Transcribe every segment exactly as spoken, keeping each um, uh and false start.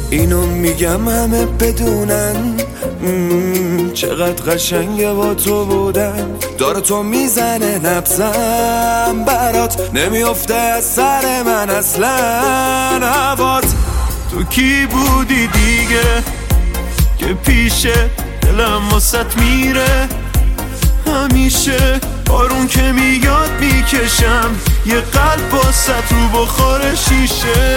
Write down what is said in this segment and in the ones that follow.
اینو میگم همه بدونن چقدر قشنگه با تو بودن. داره تو میزنه نبزم برات، نمیافته از سر من اصلا هوات. تو کی بودی دیگه که پیشه دلم واسط میره همیشه؟ بارون که میاد میکشم یه قلب واسط رو بخور شیشه.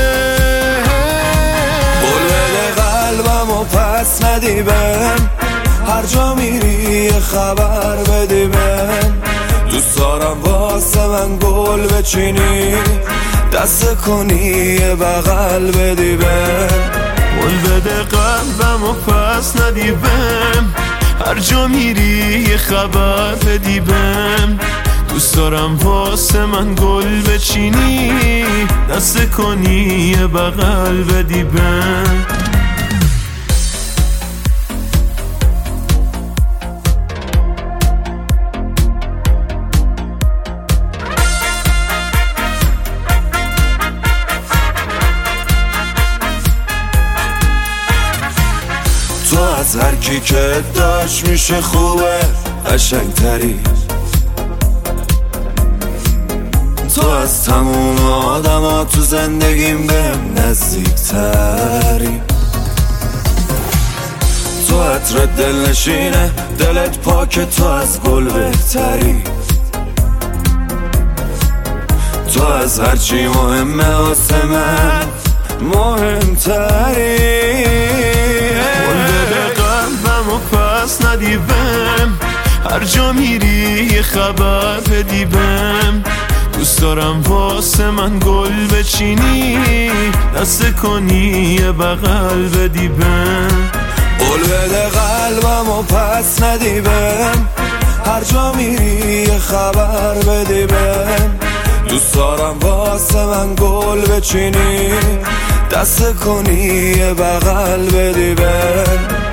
بلبل قلبم و پس ندی بهم، هر جا میری یه خبر بدی بهم. دوست دارم واسه من گل بچینی، دست کنی یه بغل بدی بهم. بلبل قلبم و پس ندی بهم، هر جا میری یه خبر بدی بهم. دوست دارم واسه من گل بچینی، دست کنی یه بغل بدی بهم. تو از هر کی که داشت میشه خوبه قشنگتری، تو از تموم آدم ها تو زندگیم بهم نزدیکتری. تو عطر دل نشینه دلت پاک، تو از گل بهتری. تو از هرچی مهمه واسه من مهمتری. بلبل قلبم و پس ندی بهم، هر جا میری یه خبر بدی بهم. دوست دارم واسه من گل بچینی، دست کنی یه بغل بدی بهم. بلبل قلبم و پس ندی بهم، هر جا میری یه خبر بدی بهم. دوست دارم واسه من گل بچینی، دست کنی یه بغل بدی بهم.